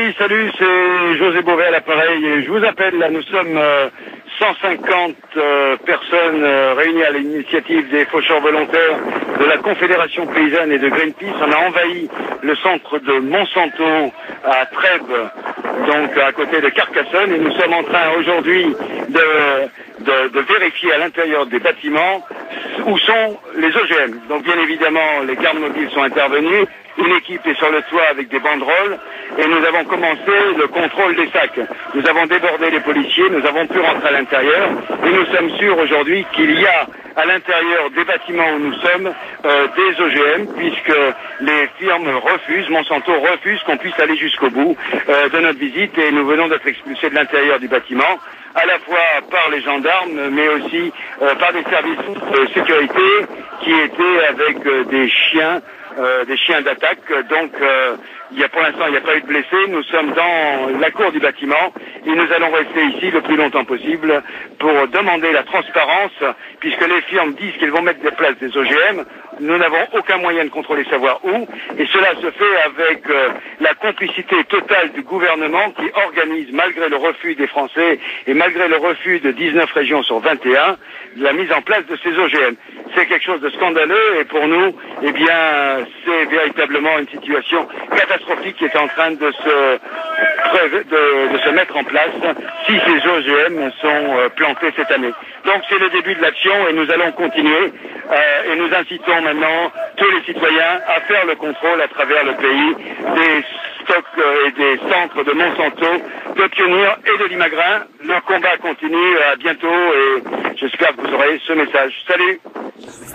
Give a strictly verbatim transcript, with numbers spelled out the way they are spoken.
Oui, salut, c'est José Beauvais à l'appareil et je vous appelle là, nous sommes euh, cent cinquante euh, personnes euh, réunies à l'initiative des faucheurs volontaires de la Confédération Paysanne et de Greenpeace. On a envahi le centre de Monsanto à Trèbes, donc à côté de Carcassonne, et nous sommes en train aujourd'hui de, de, de vérifier à l'intérieur des bâtiments où sont les O G M. Donc bien évidemment, les gardes mobiles sont intervenus. Une équipe est sur le toit avec des banderoles et nous avons commencé le contrôle des sacs. Nous avons débordé les policiers, nous avons pu rentrer à l'intérieur et nous sommes sûrs aujourd'hui qu'il y a à l'intérieur des bâtiments où nous sommes euh, des O G M, puisque les firmes refusent, Monsanto refuse qu'on puisse aller jusqu'au bout euh, de notre visite, et nous venons d'être expulsés de l'intérieur du bâtiment, à la fois par les gendarmes, mais aussi euh, par des services de sécurité qui étaient avec euh, des chiens, euh, des chiens d'attaque. Donc, euh, il y a pour l'instant, il n'y a pas eu de blessés. Nous sommes dans la cour du bâtiment et nous allons rester ici le plus longtemps possible pour demander la transparence, puisque les firmes disent qu'ils vont mettre des places des O G M. Nous n'avons aucun moyen de contrôler savoir où, et cela se fait avec euh, la complicité totale du gouvernement qui organise, malgré le refus des Français et malgré le refus de dix-neuf régions sur vingt et un, la mise en place de ces O G M. C'est quelque chose de scandaleux, et pour nous, eh bien, c'est véritablement une situation catastrophique qui est en train de se, de, de se mettre en place si ces O G M sont euh, plantés cette année. Donc c'est le début de l'action et nous allons continuer euh, et nous incitons maintenant tous les citoyens à faire le contrôle à travers le pays des stocks euh, et des centres de Monsanto, de Pionnier et de Limagrin. Le combat continue, à bientôt, et j'espère que vous aurez ce message. Salut!